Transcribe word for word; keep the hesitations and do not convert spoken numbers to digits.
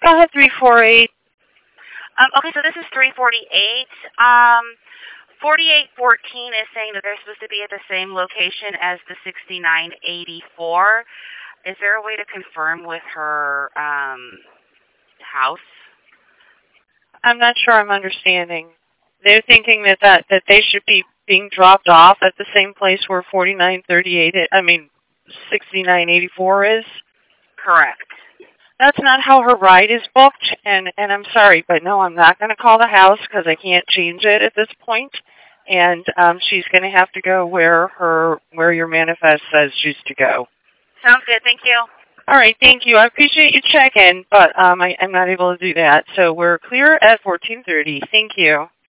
Go ahead, three four eight. Um, okay, so this is three forty-eight. Um, forty-eight fourteen is saying that they're supposed to be at the same location as the sixty-nine eighty-four. Is there a way to confirm with her um, house? I'm not sure I'm understanding. They're thinking that, that that they should be being dropped off at the same place where forty-nine thirty-eight, I mean, sixty-nine eighty-four is? Correct. That's not how her ride is booked, and, and I'm sorry, but no, I'm not going to call the house because I can't change it at this point, and um, she's going to have to go where her where your manifest says she's to go. Sounds good. Thank you. All right, thank you. I appreciate you checking, but um, I, I'm not able to do that, so we're clear at fourteen thirty. Thank you.